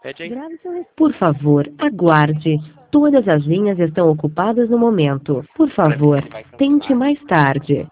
Pede aí. Grave seu... Por favor, aguarde. Todas as linhas estão ocupadas no momento. Por Parece que favor, não vai tente funcionar. mais tarde.